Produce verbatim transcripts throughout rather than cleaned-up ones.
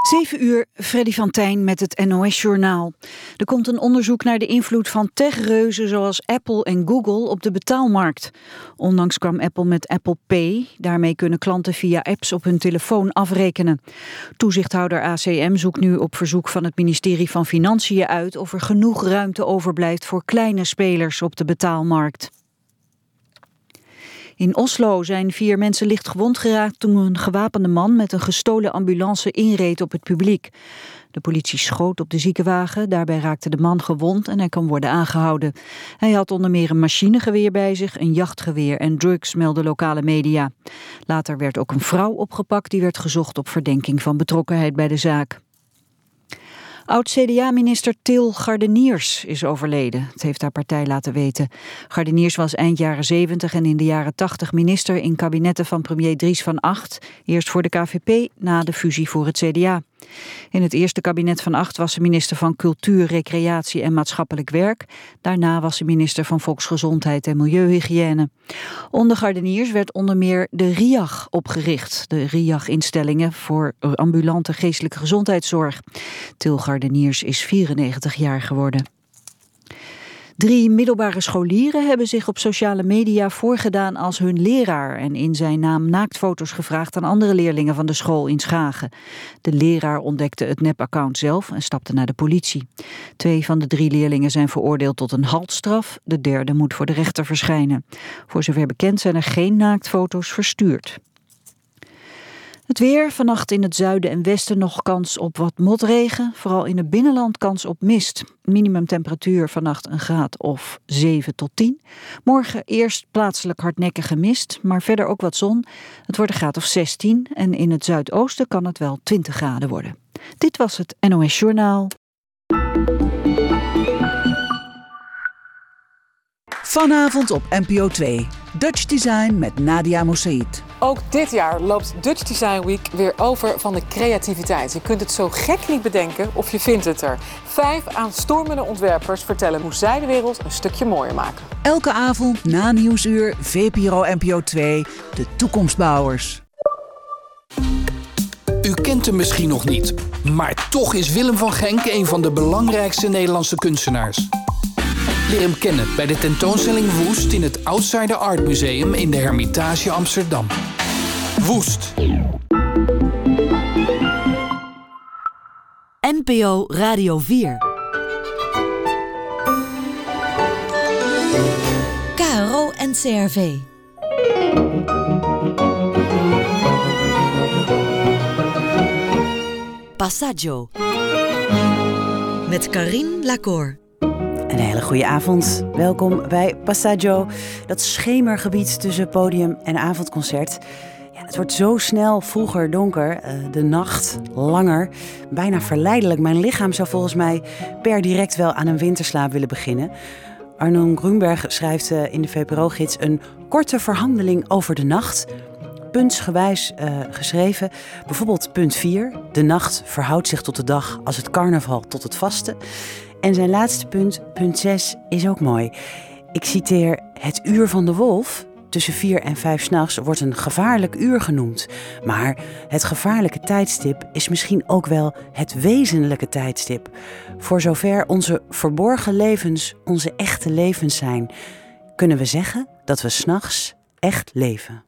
Zeven uur, Freddy van Tijn met het N O S-journaal. Er komt een onderzoek naar de invloed van techreuzen zoals Apple en Google op de betaalmarkt. Onlangs kwam Apple met Apple Pay. Daarmee kunnen klanten via apps op hun telefoon afrekenen. Toezichthouder A C M zoekt nu op verzoek van het ministerie van Financiën uit of er genoeg ruimte overblijft voor kleine spelers op de betaalmarkt. In Oslo zijn vier mensen licht gewond geraakt toen een gewapende man met een gestolen ambulance inreed op het publiek. De politie schoot op de ziekenwagen, daarbij raakte de man gewond en hij kan worden aangehouden. Hij had onder meer een machinegeweer bij zich, een jachtgeweer en drugs, melden lokale media. Later werd ook een vrouw opgepakt, die werd gezocht op verdenking van betrokkenheid bij de zaak. Oud-C D A-minister Til Gardeniers is overleden. Het heeft haar partij laten weten. Gardeniers was eind jaren zeventig en in de jaren tachtig minister in kabinetten van premier Dries van Agt. Eerst voor de K V P, na de fusie voor het C D A. In het eerste kabinet van Agt was ze minister van Cultuur, Recreatie en Maatschappelijk Werk. Daarna was ze minister van Volksgezondheid en Milieuhygiëne. Onder Gardeniers werd onder meer de R I A G opgericht. De R I A G-instellingen voor ambulante geestelijke gezondheidszorg. Til Gardeniers is vierennegentig jaar geworden. Drie middelbare scholieren hebben zich op sociale media voorgedaan als hun leraar en in zijn naam naaktfoto's gevraagd aan andere leerlingen van de school in Schagen. De leraar ontdekte het nepaccount zelf en stapte naar de politie. Twee van de drie leerlingen zijn veroordeeld tot een haltstraf. De derde moet voor de rechter verschijnen. Voor zover bekend zijn er geen naaktfoto's verstuurd. Het weer, vannacht in het zuiden en westen nog kans op wat motregen. Vooral in het binnenland kans op mist. Minimumtemperatuur vannacht een graad of zeven tot tien. Morgen eerst plaatselijk hardnekkige mist, maar verder ook wat zon. Het wordt een graad of zestien en in het zuidoosten kan het wel twintig graden worden. Dit was het N O S-journaal. Vanavond op N P O twee. Dutch Design met Nadia Moussaïd. Ook dit jaar loopt Dutch Design Week weer over van de creativiteit. Je kunt het zo gek niet bedenken of je vindt het er. Vijf aanstormende ontwerpers vertellen hoe zij de wereld een stukje mooier maken. Elke avond na Nieuwsuur, V P R O N P O twee, de toekomstbouwers. U kent hem misschien nog niet, maar toch is Willem van Genk een van de belangrijkste Nederlandse kunstenaars. Leer hem kennen bij de tentoonstelling Woest in het Outsider Art Museum in de Hermitage Amsterdam. Woest. N P O Radio vier. K R O en C R V. Passaggio. Met Carine Lacour. Een hele goede avond. Welkom bij Passaggio, dat schemergebied tussen podium en avondconcert. Ja, het wordt zo snel vroeger donker, uh, de nacht langer, bijna verleidelijk. Mijn lichaam zou volgens mij per direct wel aan een winterslaap willen beginnen. Arnon Grunberg schrijft uh, in de V P R O-gids een korte verhandeling over de nacht. Puntsgewijs uh, geschreven. Bijvoorbeeld punt vier. De nacht verhoudt zich tot de dag als het carnaval tot het vasten. En zijn laatste punt, punt zes, is ook mooi. Ik citeer: het uur van de wolf, tussen vier en vijf 's nachts, wordt een gevaarlijk uur genoemd. Maar het gevaarlijke tijdstip is misschien ook wel het wezenlijke tijdstip. Voor zover onze verborgen levens onze echte levens zijn, kunnen we zeggen dat we 's nachts echt leven.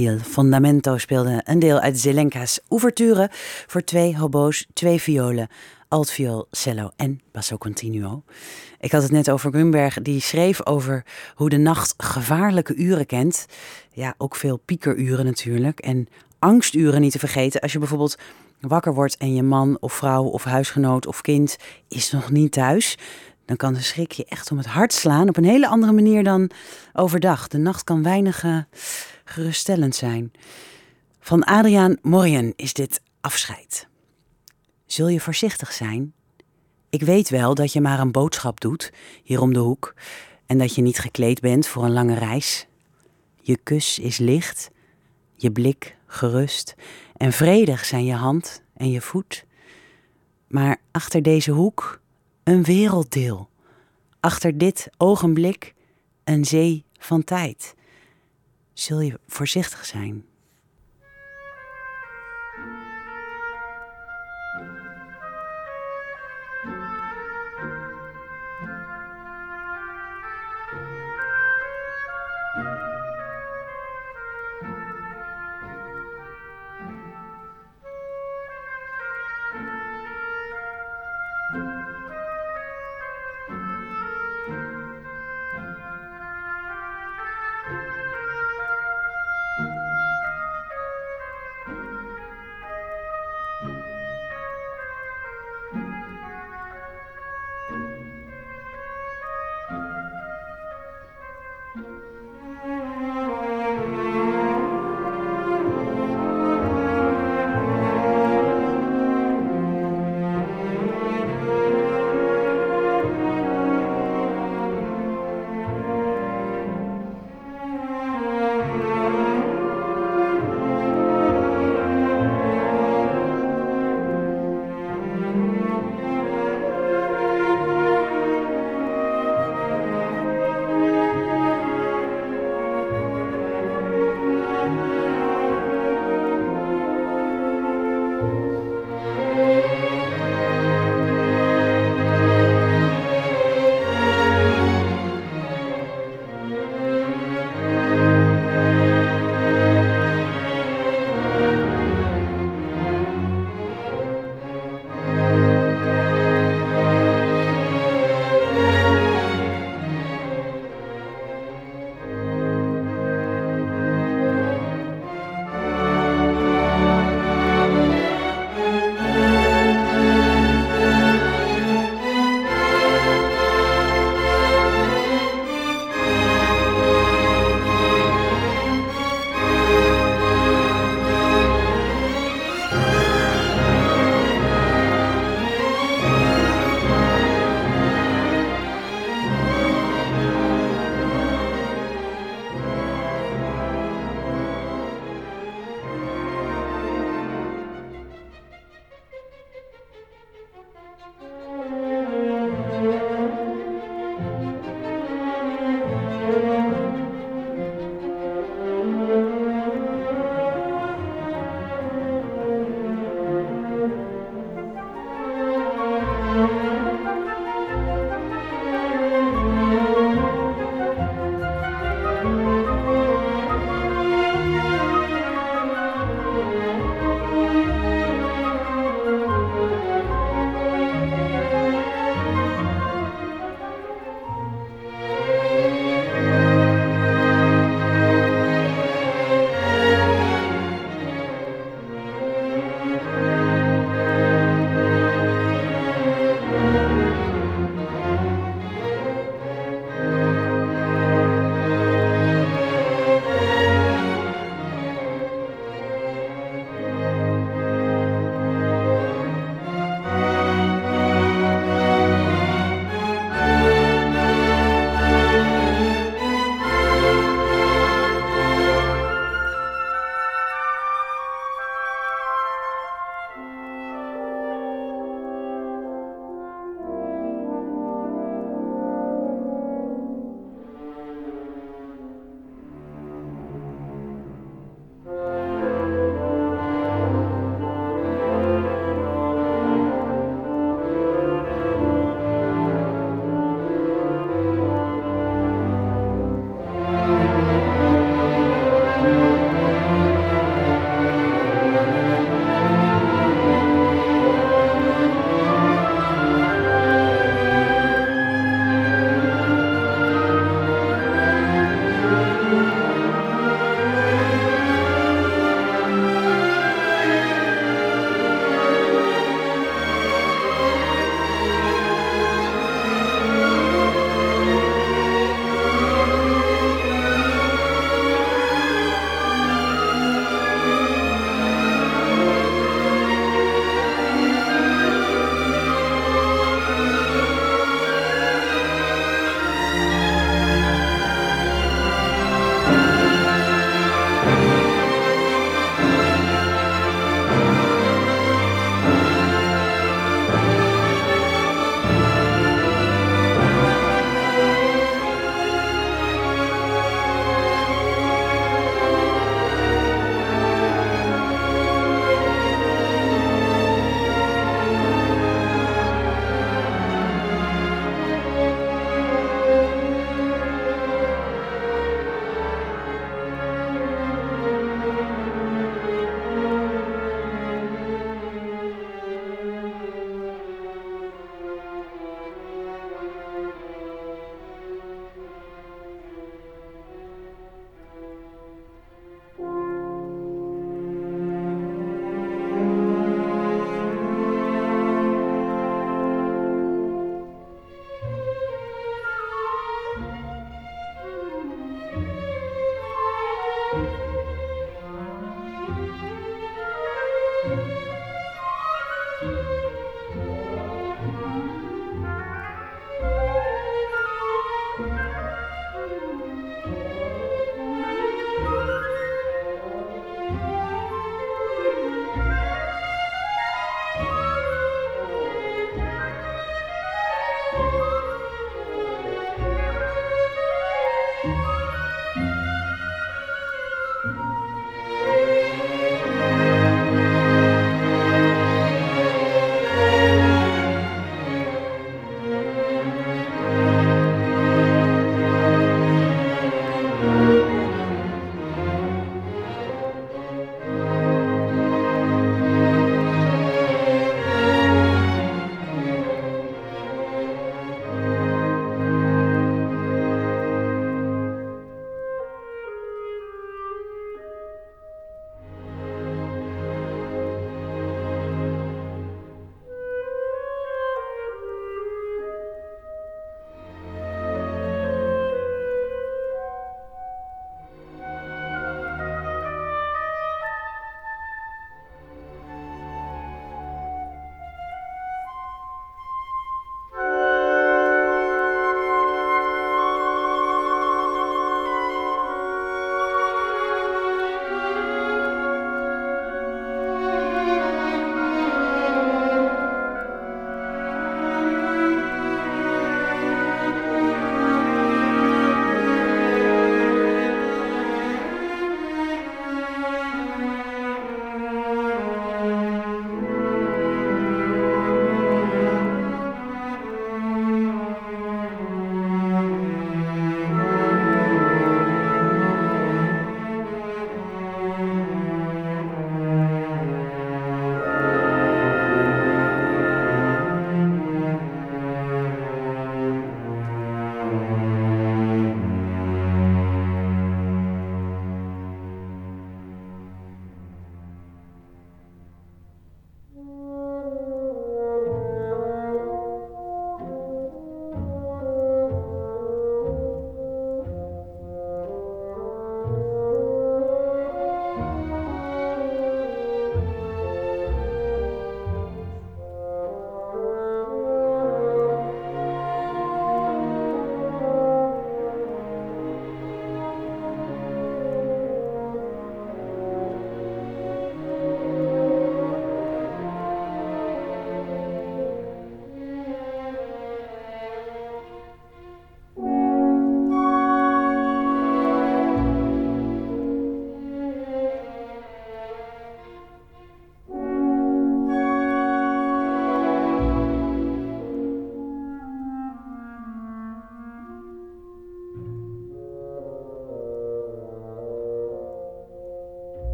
Il Fondamento speelde een deel uit Zelenka's ouverture voor twee hobo's, twee violen, altviool, cello en basso continuo. Ik had het net over Grunberg, die schreef over hoe de nacht gevaarlijke uren kent. Ja, ook veel piekeruren natuurlijk. En angsturen niet te vergeten. Als je bijvoorbeeld wakker wordt en je man of vrouw of huisgenoot of kind is nog niet thuis, dan kan de schrik je echt om het hart slaan op een hele andere manier dan overdag. De nacht kan weinig uh, geruststellend zijn. Van Adriaan Morien is dit afscheid. Zul je voorzichtig zijn? Ik weet wel dat je maar een boodschap doet, hier om de hoek, en dat je niet gekleed bent voor een lange reis. Je kus is licht, je blik gerust, en vredig zijn je hand en je voet. Maar achter deze hoek een werelddeel. Achter dit ogenblik een zee van tijd. Zul je voorzichtig zijn?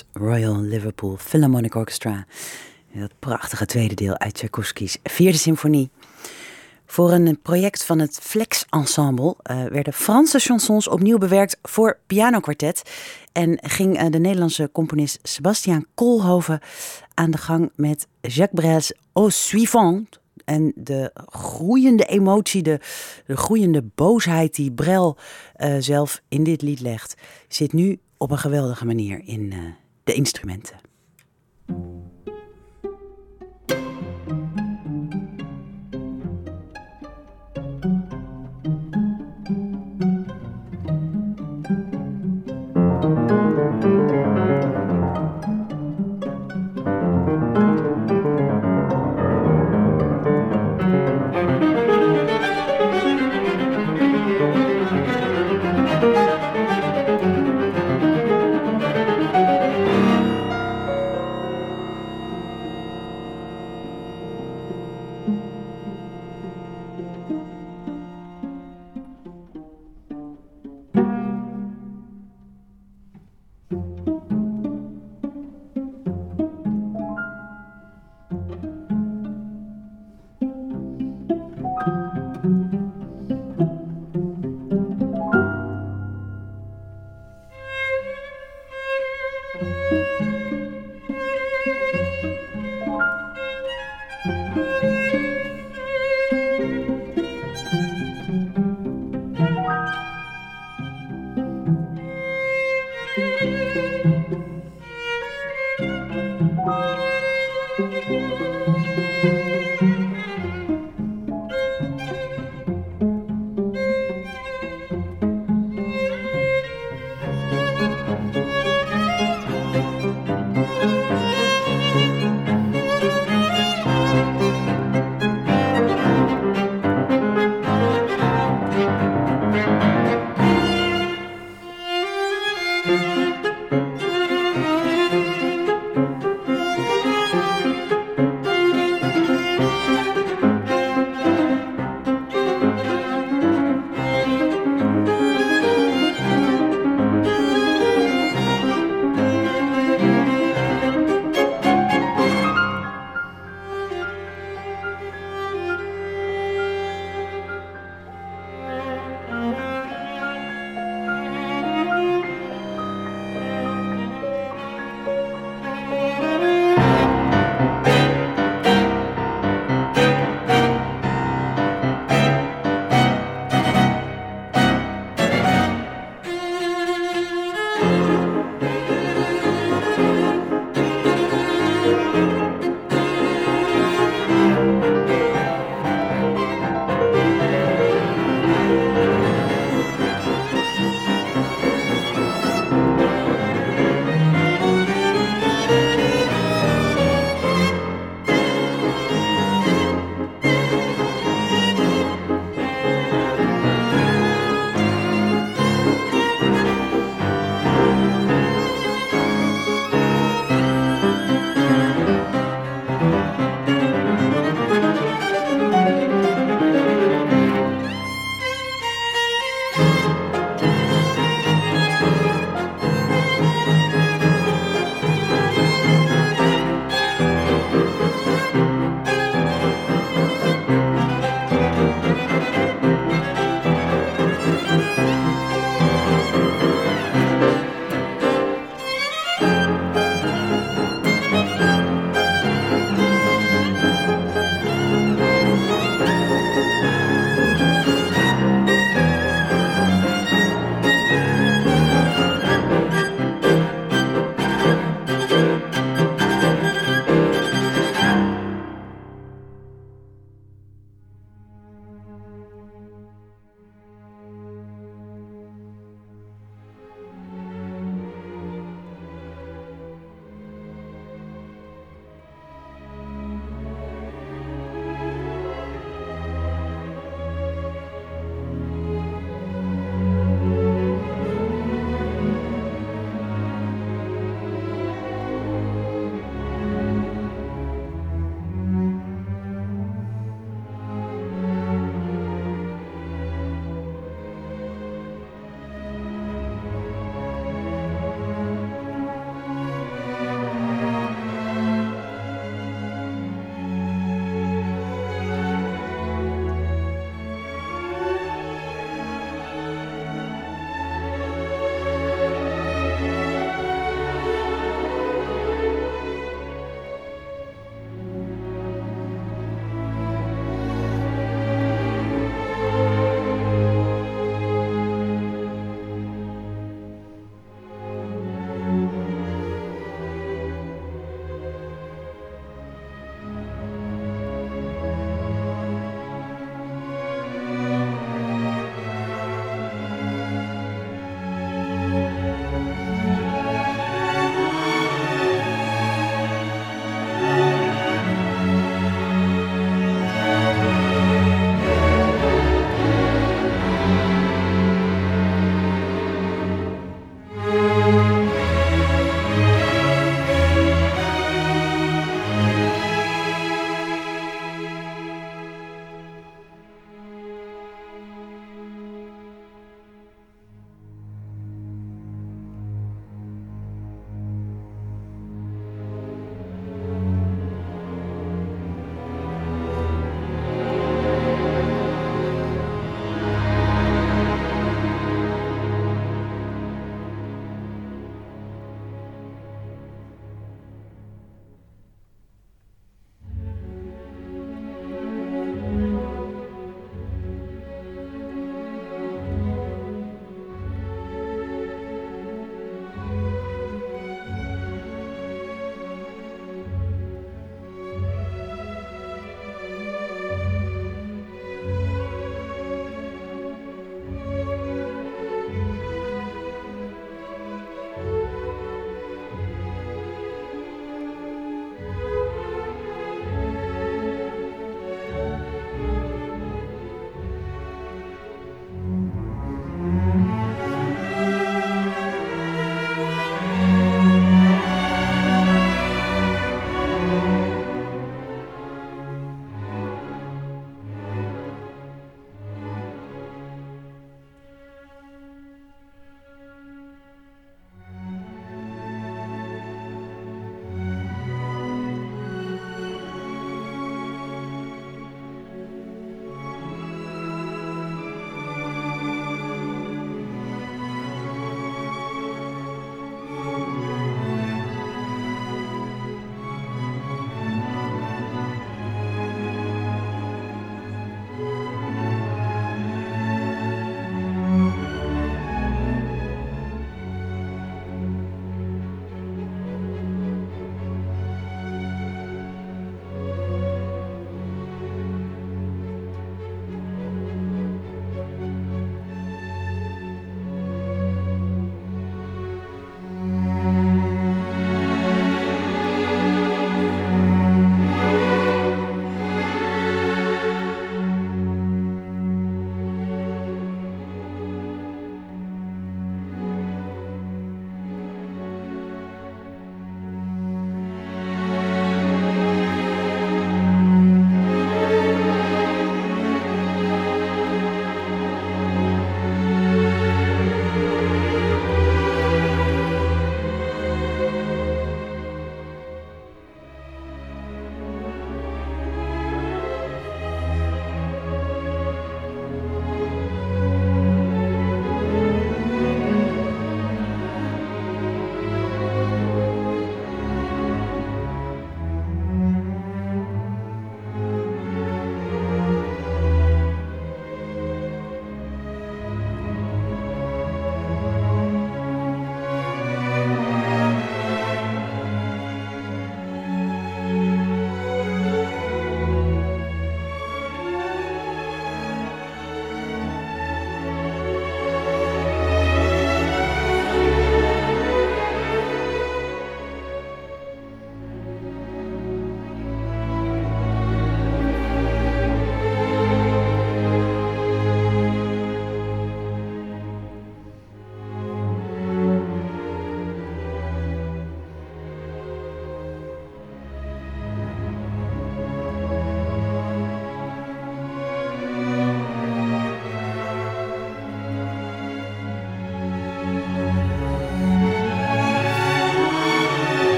het Royal Liverpool Philharmonic Orchestra. Dat prachtige tweede deel uit Tchaikovsky's vierde symfonie. Voor een project van het Flex Ensemble uh, werden Franse chansons opnieuw bewerkt voor pianokwartet. En ging uh, de Nederlandse componist Sebastiaan Koolhoven aan de gang met Jacques Brel's Au Suivant. En de groeiende emotie, de, de groeiende boosheid die Brel uh, zelf in dit lied legt, zit nu op een geweldige manier in uh, de instrumenten.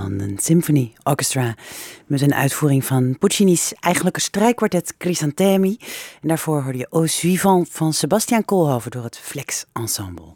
van een Symphony Orchestra met een uitvoering van Puccini's eigenlijke strijkkwartet Crisantemi. En daarvoor hoorde je Au Suivant van Sebastian Koolhoven door het Flex Ensemble.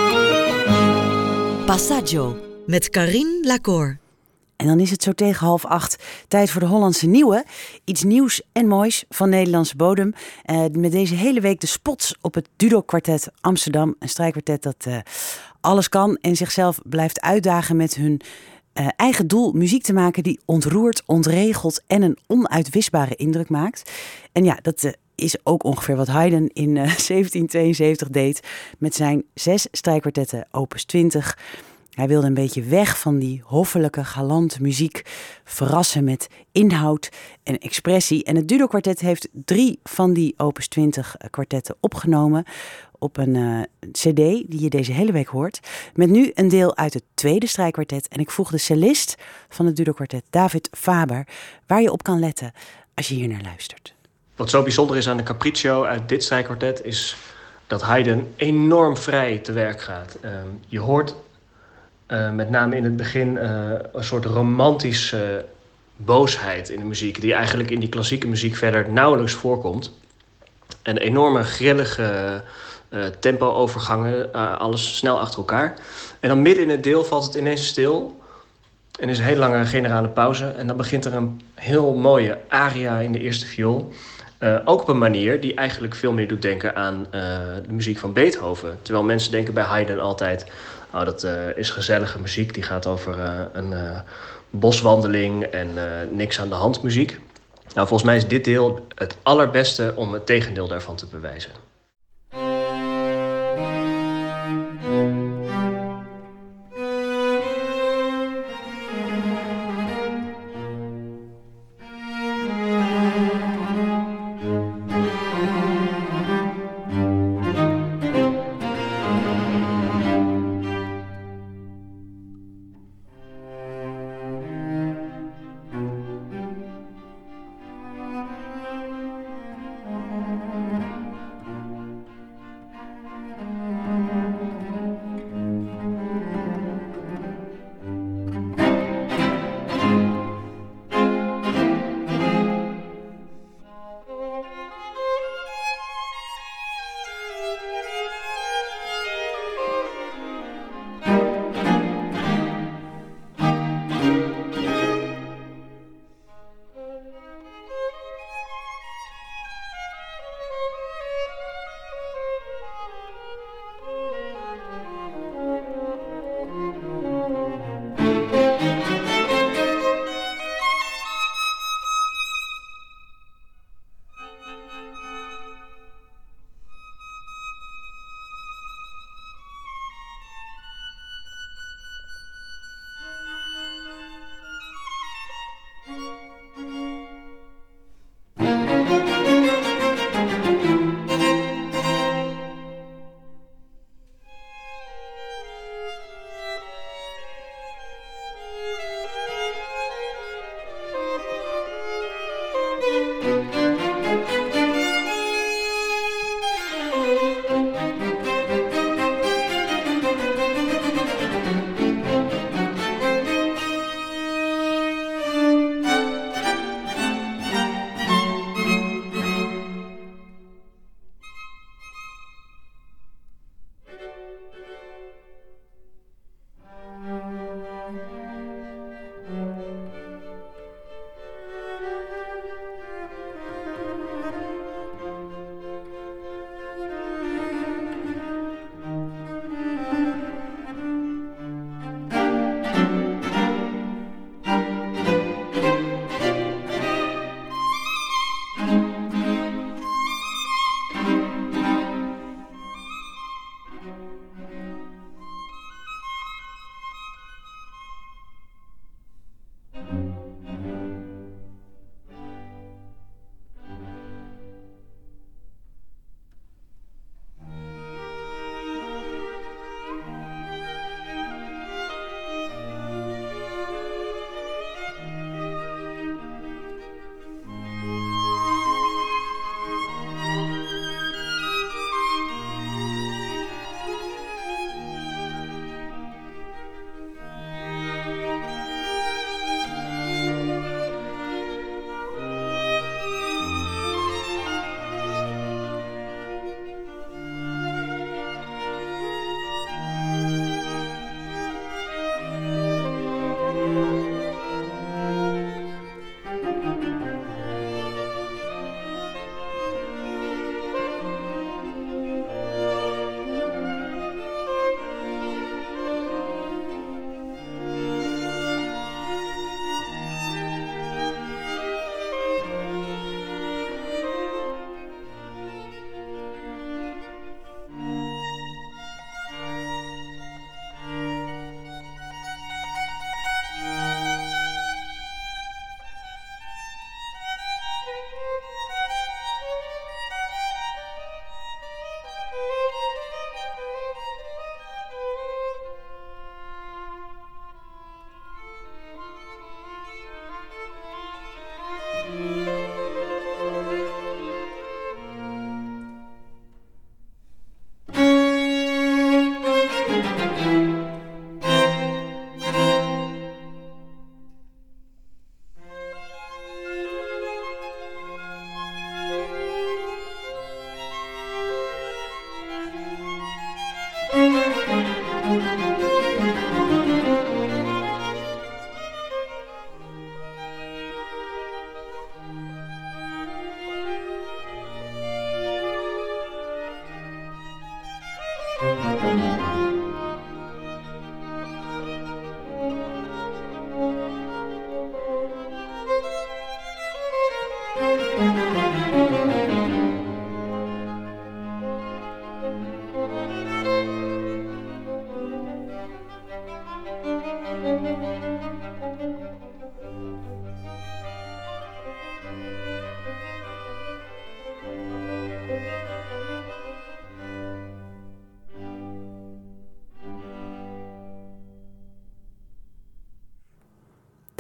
Passaggio met Carine Lacour. En dan is het zo tegen half acht tijd voor de Hollandse Nieuwe. Iets nieuws en moois van Nederlandse bodem. Uh, met deze hele week de spots op het Dudok Kwartet Amsterdam. Een strijkkwartet dat uh, alles kan en zichzelf blijft uitdagen met hun uh, eigen doel muziek te maken die ontroert, ontregelt en een onuitwisbare indruk maakt. En ja, dat uh, is ook ongeveer wat Haydn in uh, zeventien tweeënzeventig deed met zijn zes strijkkwartetten opus twintig. Hij wilde een beetje weg van die hoffelijke, galante muziek, verrassen met inhoud en expressie. En het Dudok Kwartet heeft drie van die opus twintig kwartetten opgenomen op een uh, cd die je deze hele week hoort. Met nu een deel uit het tweede strijkkwartet. En ik vroeg de cellist van het Dudok Kwartet, David Faber, waar je op kan letten als je hier naar luistert. Wat zo bijzonder is aan de Capriccio uit dit strijkkwartet is dat Haydn enorm vrij te werk gaat. Uh, je hoort Uh, met name in het begin uh, een soort romantische boosheid in de muziek, die eigenlijk in die klassieke muziek verder nauwelijks voorkomt. En enorme grillige uh, tempo-overgangen, uh, alles snel achter elkaar. En dan midden in het deel valt het ineens stil en is een hele lange generale pauze. En dan begint er een heel mooie aria in de eerste viool. Uh, ook op een manier die eigenlijk veel meer doet denken aan uh, de muziek van Beethoven. Terwijl mensen denken bij Haydn altijd, oh, dat uh, is gezellige muziek, die gaat over uh, een uh, boswandeling en uh, niks aan de hand muziek. Nou, volgens mij is dit deel het allerbeste om het tegendeel daarvan te bewijzen.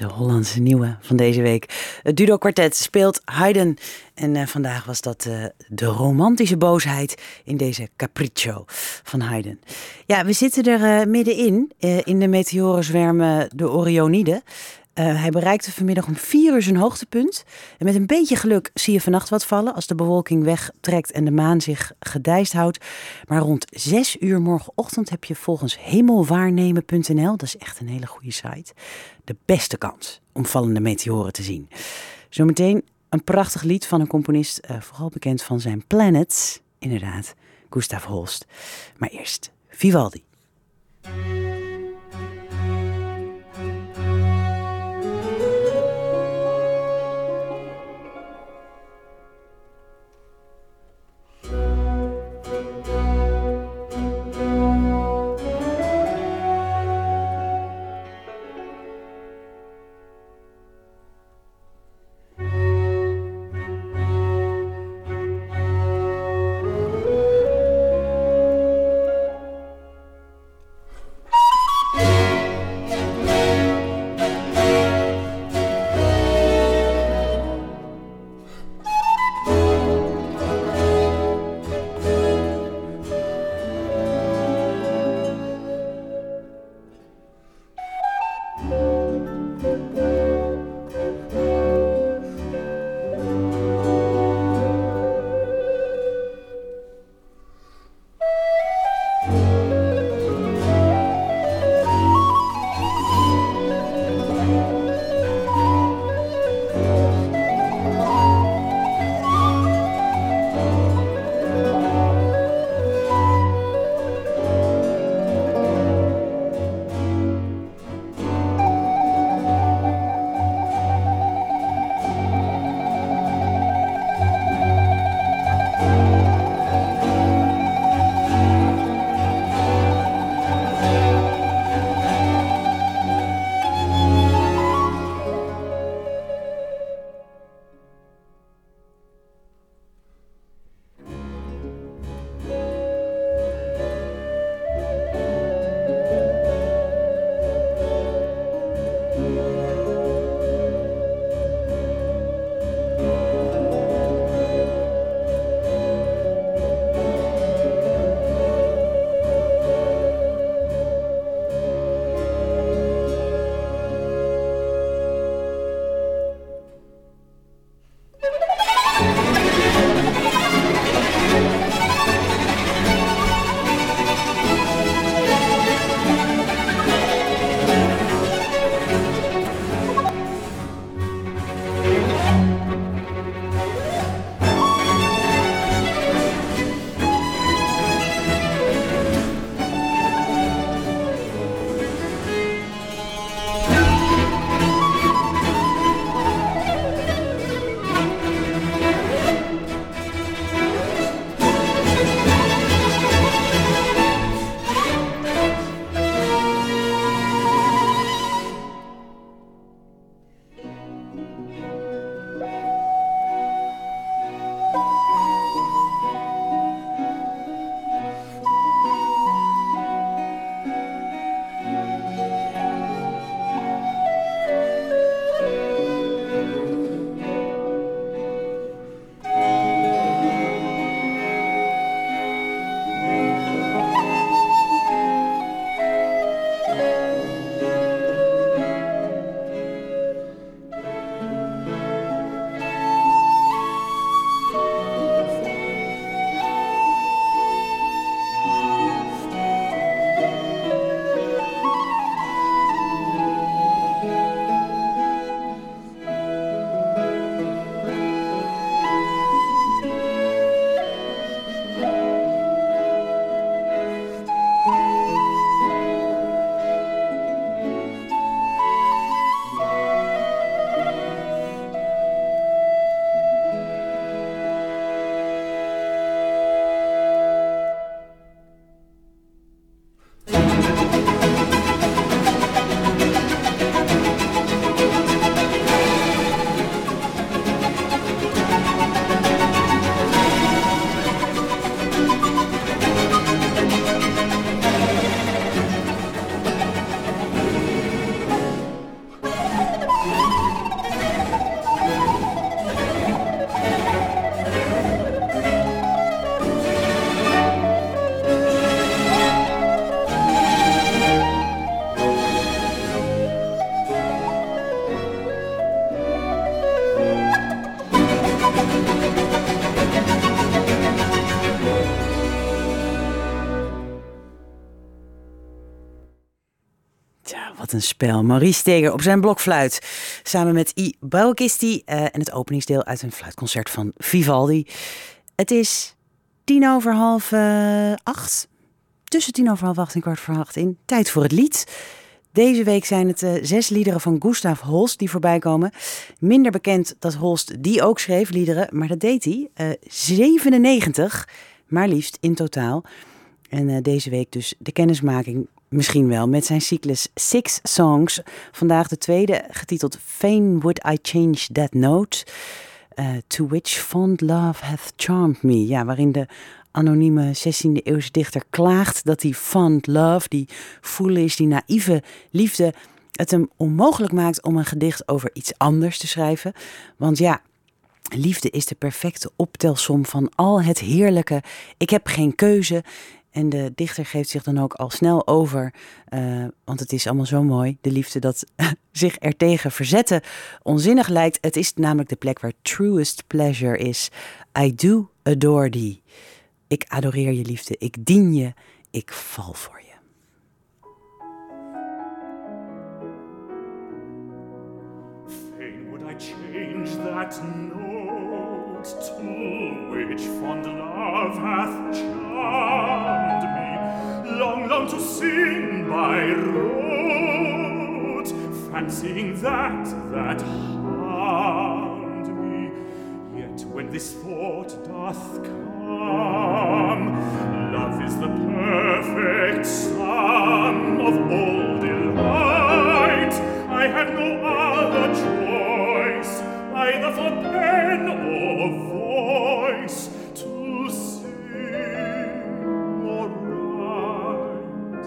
de Hollandse nieuwe van deze week. Het Dudok Kwartet speelt Haydn. En uh, vandaag was dat uh, de romantische boosheid in deze Capriccio van Haydn. Ja, we zitten er uh, middenin, uh, in de meteorenzwermen de Orionide. Uh, hij bereikte vanmiddag om vier uur zijn hoogtepunt. En met een beetje geluk zie je vannacht wat vallen als de bewolking wegtrekt en de maan zich gedijst houdt. Maar rond zes uur morgenochtend heb je volgens hemelwaarnemen punt n l, dat is echt een hele goede site, de beste kans om vallende meteoren te zien. Zometeen een prachtig lied van een componist, uh, vooral bekend van zijn Planets, inderdaad, Gustav Holst. Maar eerst Vivaldi. Wat een spel. Maurice Steger op zijn blokfluit. Samen met I. Baukisti uh, en het openingsdeel uit een fluitconcert van Vivaldi. Het is tien over half uh, acht. Tussen tien over half acht en kwart voor acht in. Tijd voor het lied. Deze week zijn het uh, zes liederen van Gustav Holst die voorbij komen. Minder bekend dat Holst die ook schreef liederen, maar dat deed hij. Uh, zevenennegentig, maar liefst in totaal. En uh, deze week dus de kennismaking misschien wel met zijn cyclus Six Songs. Vandaag de tweede, getiteld Fain Would I Change That Note. Uh, to which fond love hath charmed me. Ja, waarin de anonieme zestiende eeuwse dichter klaagt dat die fond love, die foolish, die naïeve liefde, het hem onmogelijk maakt om een gedicht over iets anders te schrijven. Want ja, liefde is de perfecte optelsom van al het heerlijke. Ik heb geen keuze. En de dichter geeft zich dan ook al snel over, uh, want het is allemaal zo mooi, de liefde, dat zich ertegen verzetten onzinnig lijkt. Het is namelijk de plek waar truest pleasure is. I do adore thee. Ik adoreer je liefde, ik dien je, ik val voor je. Fain would I change that note to which fond love hath charmed me, long, long to sing by rote, fancying that that harmed me. Yet when this thought doth come, love is the perfect sum of all delight. I had no other choice, either for pen or voice, to sing or write.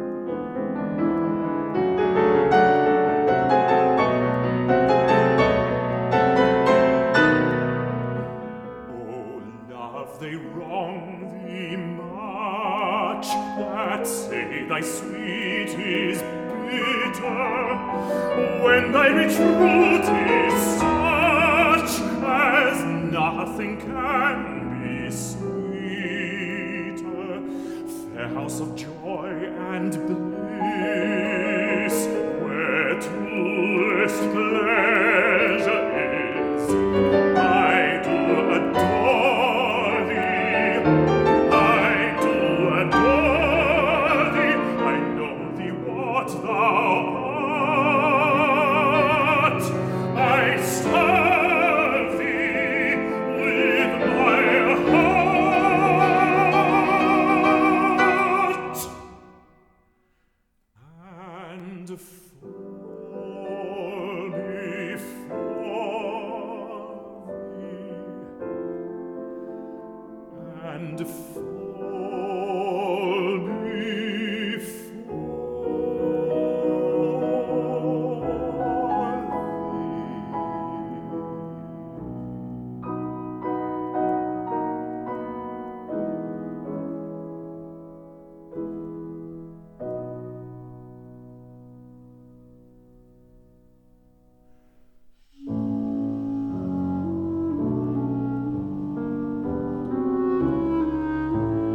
Oh, love, they wrong thee much, that say thy sweet is bitter, when thy rich root is such as nothing can be sweeter. Fair house of joy and bliss, where truest pleasure is, I do adore thee, I do adore thee, I know thee what thou art, I serve thee with my heart, and fall before thee, and fall before thee.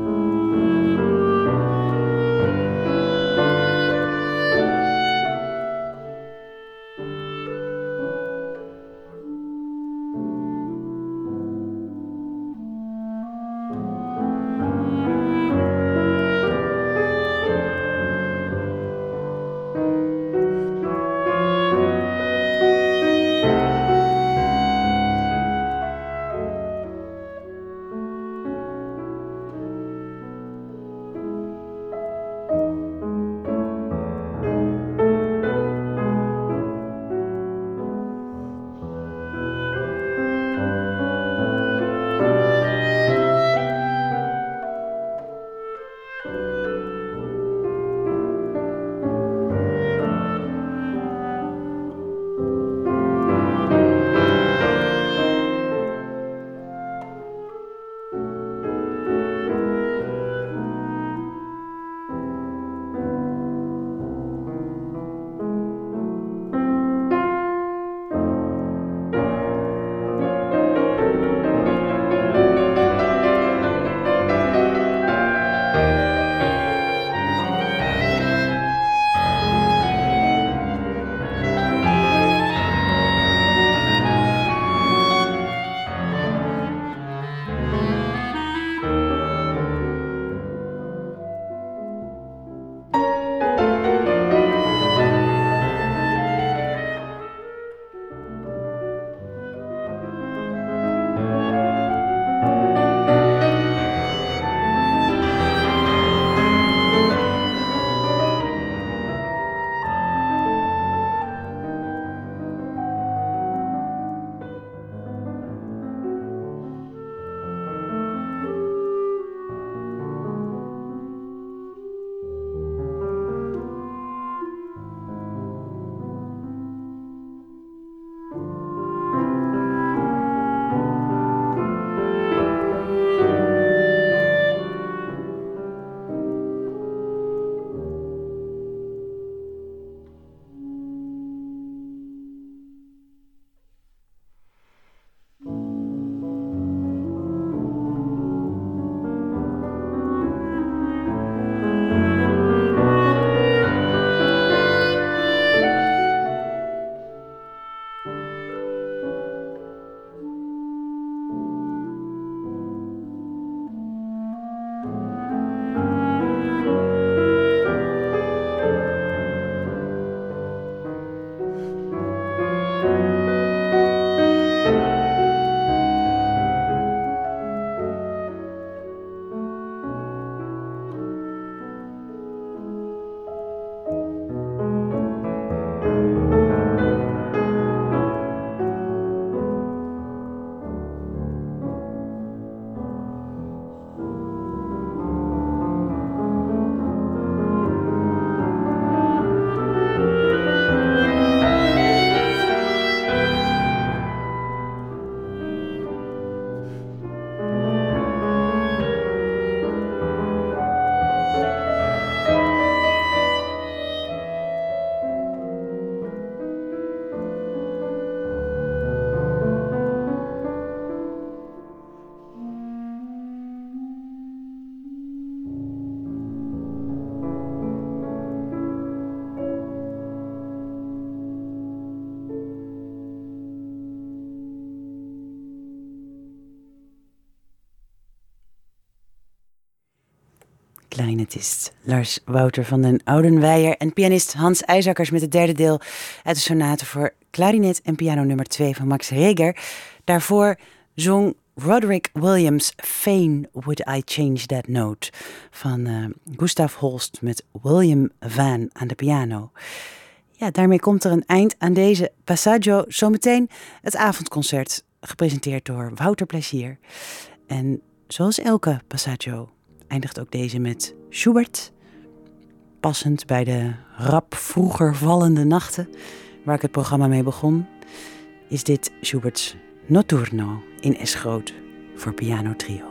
Klarinetist Lars Wouter van den Oudenweijer en pianist Hans IJzakkers met het derde deel uit de sonate voor klarinet en piano nummer twee van Max Reger. Daarvoor zong Roderick Williams Fain Would I Change That Note van uh, Gustav Holst met William Van aan de piano. Ja, daarmee komt er een eind aan deze Passaggio. Zometeen het avondconcert, gepresenteerd door Wouter Plezier. En zoals elke Passaggio eindigt ook deze met Schubert. Passend bij de rap vroeger vallende nachten, waar ik het programma mee begon, is dit Schubert's Notturno in S groot voor piano trio.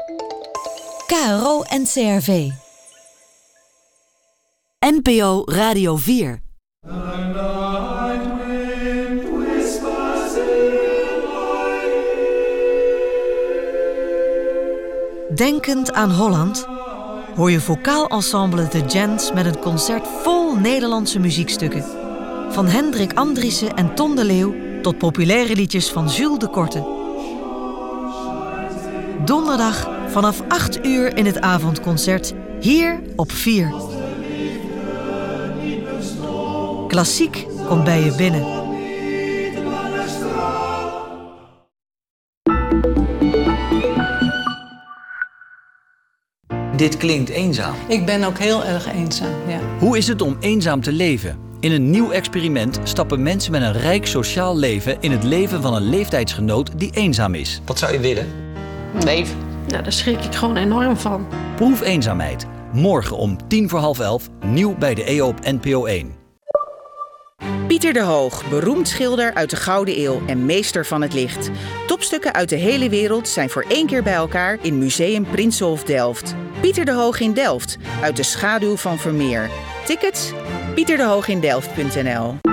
K R O en C R V. N P O Radio vier. Denkend aan Holland hoor je vocaal ensemble The Gents met een concert vol Nederlandse muziekstukken. Van Hendrik Andriessen en Ton de Leeuw tot populaire liedjes van Jules de Korte. Donderdag vanaf acht uur in het avondconcert hier op vier. Klassiek komt bij je binnen. Dit klinkt eenzaam. Ik ben ook heel erg eenzaam, ja. Hoe is het om eenzaam te leven? In een nieuw experiment stappen mensen met een rijk sociaal leven in het leven van een leeftijdsgenoot die eenzaam is. Wat zou je willen? Leven. Nou, daar schrik ik gewoon enorm van. Proef eenzaamheid. Morgen om tien voor half elf, nieuw bij de E O op N P O één. Pieter de Hoog, beroemd schilder uit de Gouden Eeuw en meester van het licht. Topstukken uit de hele wereld zijn voor één keer bij elkaar in Museum Prinsenhof Delft. Pieter de Hoog in Delft, uit de schaduw van Vermeer. Tickets? pieter de hoog in delft punt n l